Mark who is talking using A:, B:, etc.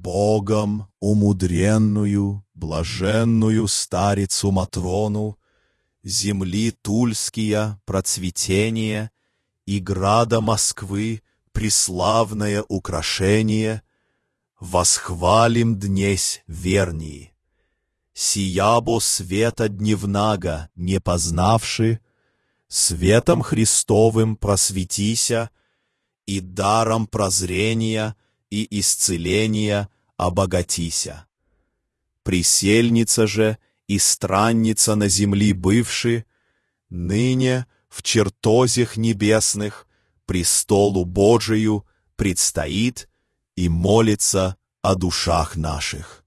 A: Богом умудренную, блаженную старицу Матрону, земли Тульския процветение и града Москвы преславное украшение, восхвалим днесь вернии. Сиябо света дневнага не познавши, светом Христовым просветися, и даром прозрения и исцеления обогатися. Присельница же и странница на земли бывши, ныне в чертозях небесных престолу Божию предстоит и молится о душах наших.